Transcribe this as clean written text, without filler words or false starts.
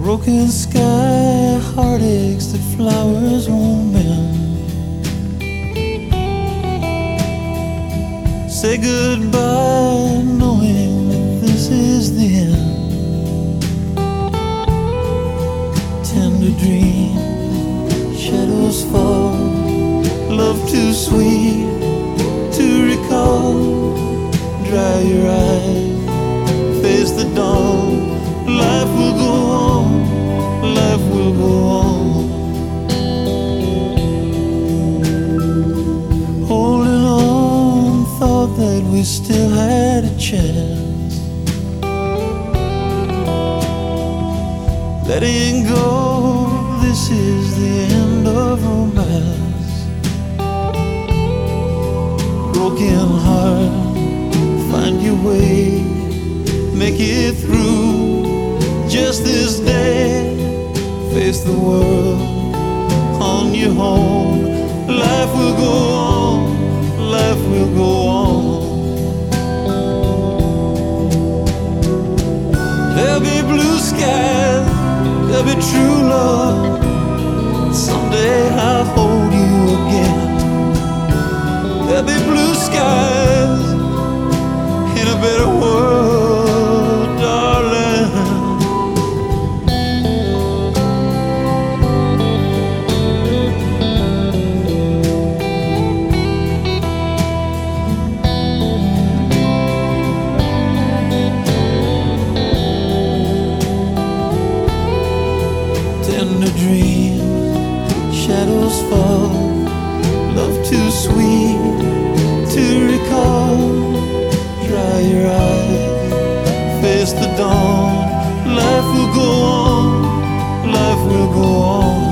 Broken sky, heartaches that flowers won't mend. Say goodbye knowing that this is the end. Tender dream, shadows fall, love too sweet to recall. Dry your eyes, face the dawn. Life will go on, life will go on. Holding on, thought that we still had a chance. Letting go, this is the end of romance. Broken heart, find your way, make it through. Just this day, face the world on your own. Life will go on, life will go on. There'll be blue skies, there'll be true love. Someday I'll hold you again. There'll be blue skies in a better world, darling. Tender dream, shadows fall, love too sweet to recall. Dry your eyes, face the dawn. Life will go on, life will go on.